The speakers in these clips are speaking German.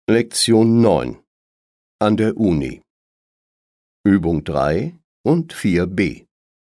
Lektion 9 an der Uni. Übung 3 und 4b.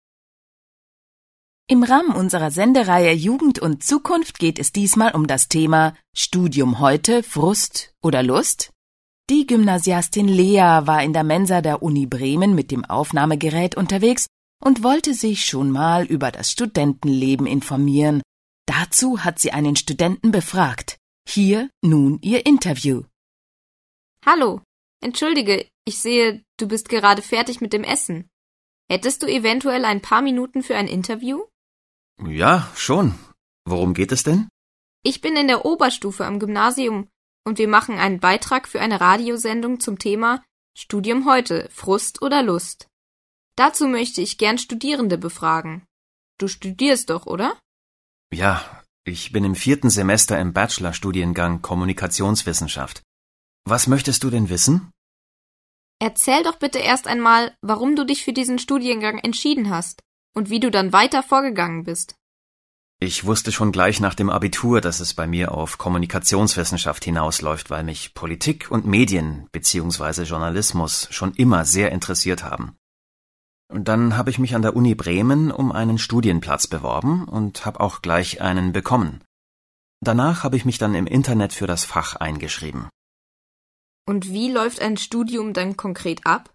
Im Rahmen unserer Sendereihe Jugend und Zukunft geht es diesmal um das Thema Studium heute, Frust oder Lust? Die Gymnasiastin Lea war in der Mensa der Uni Bremen mit dem Aufnahmegerät unterwegs und wollte sich schon mal über das Studentenleben informieren. Dazu hat sie einen Studenten befragt. Hier nun ihr Interview. Hallo, entschuldige, ich sehe, du bist gerade fertig mit dem Essen. Hättest du eventuell ein paar Minuten für ein Interview? Ja, schon. Worum geht es denn? Ich bin in der Oberstufe am Gymnasium und wir machen einen Beitrag für eine Radiosendung zum Thema Studium heute, Frust oder Lust. Dazu möchte ich gern Studierende befragen. Du studierst doch, oder? Ja, ich bin im 4. Semester im Bachelorstudiengang Kommunikationswissenschaft. Was möchtest du denn wissen? Erzähl doch bitte erst einmal, warum du dich für diesen Studiengang entschieden hast und wie du dann weiter vorgegangen bist. Ich wusste schon gleich nach dem Abitur, dass es bei mir auf Kommunikationswissenschaft hinausläuft, weil mich Politik und Medien bzw. Journalismus schon immer sehr interessiert haben. Und dann habe ich mich an der Uni Bremen um einen Studienplatz beworben und habe auch gleich einen bekommen. Danach habe ich mich dann im Internet für das Fach eingeschrieben. Und wie läuft ein Studium dann konkret ab?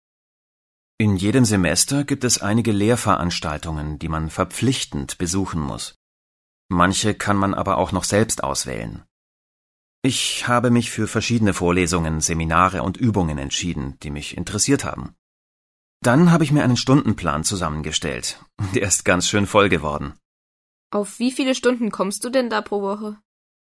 In jedem Semester gibt es einige Lehrveranstaltungen, die man verpflichtend besuchen muss. Manche kann man aber auch noch selbst auswählen. Ich habe mich für verschiedene Vorlesungen, Seminare und Übungen entschieden, die mich interessiert haben. Dann habe ich mir einen Stundenplan zusammengestellt. Der ist ganz schön voll geworden. Auf wie viele Stunden kommst du denn da pro Woche?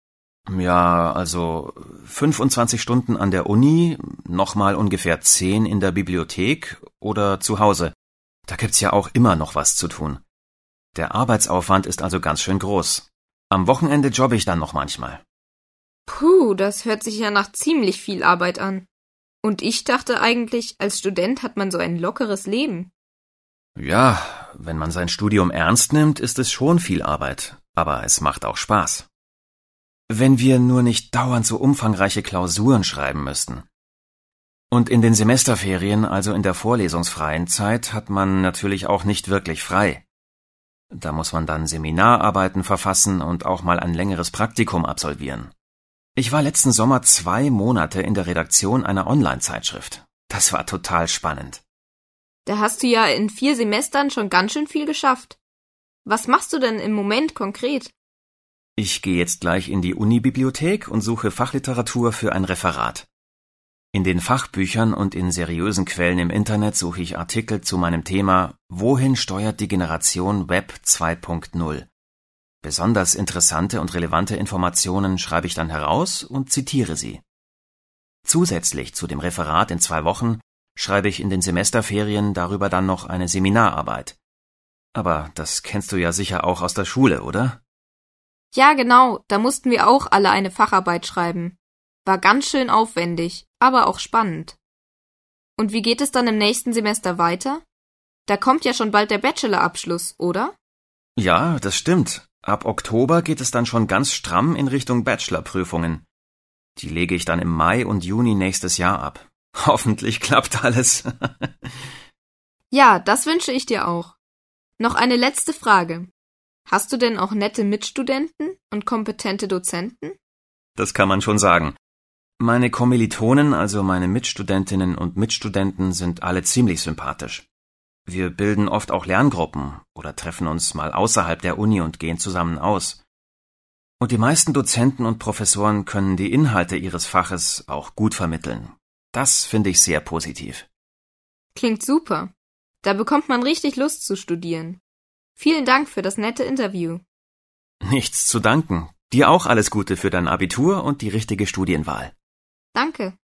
Ja, also 25 Stunden an der Uni, nochmal ungefähr 10 in der Bibliothek oder zu Hause. Da gibt's ja auch immer noch was zu tun. Der Arbeitsaufwand ist also ganz schön groß. Am Wochenende jobbe ich dann noch manchmal. Puh, das hört sich ja nach ziemlich viel Arbeit an. Und ich dachte eigentlich, als Student hat man so ein lockeres Leben. Ja, wenn man sein Studium ernst nimmt, ist es schon viel Arbeit, aber es macht auch Spaß. Wenn wir nur nicht dauernd so umfangreiche Klausuren schreiben müssten. Und in den Semesterferien, also in der vorlesungsfreien Zeit, hat man natürlich auch nicht wirklich frei. Da muss man dann Seminararbeiten verfassen und auch mal ein längeres Praktikum absolvieren. Ich war letzten Sommer 2 Monate in der Redaktion einer Online-Zeitschrift. Das war total spannend. Da hast du ja in 4 Semestern schon ganz schön viel geschafft. Was machst du denn im Moment konkret? Ich gehe jetzt gleich in die Unibibliothek und suche Fachliteratur für ein Referat. In den Fachbüchern und in seriösen Quellen im Internet suche ich Artikel zu meinem Thema Wohin steuert die Generation Web 2.0? Besonders interessante und relevante Informationen schreibe ich dann heraus und zitiere sie. Zusätzlich zu dem Referat in 2 Wochen schreibe ich in den Semesterferien darüber dann noch eine Seminararbeit. Aber das kennst du ja sicher auch aus der Schule, oder? Ja, genau, da mussten wir auch alle eine Facharbeit schreiben. War ganz schön aufwendig, aber auch spannend. Und wie geht es dann im nächsten Semester weiter? Da kommt ja schon bald der Bachelorabschluss, oder? Ja, das stimmt. Ab Oktober geht es dann schon ganz stramm in Richtung Bachelorprüfungen. Die lege ich dann im Mai und Juni nächstes Jahr ab. Hoffentlich klappt alles. Ja, das wünsche ich dir auch. Noch eine letzte Frage. Hast du denn auch nette Mitstudenten und kompetente Dozenten? Das kann man schon sagen. Meine Kommilitonen, also meine Mitstudentinnen und Mitstudenten, sind alle ziemlich sympathisch. Wir bilden oft auch Lerngruppen oder treffen uns mal außerhalb der Uni und gehen zusammen aus. Und die meisten Dozenten und Professoren können die Inhalte ihres Faches auch gut vermitteln. Das finde ich sehr positiv. Klingt super. Da bekommt man richtig Lust zu studieren. Vielen Dank für das nette Interview. Nichts zu danken. Dir auch alles Gute für dein Abitur und die richtige Studienwahl. Danke.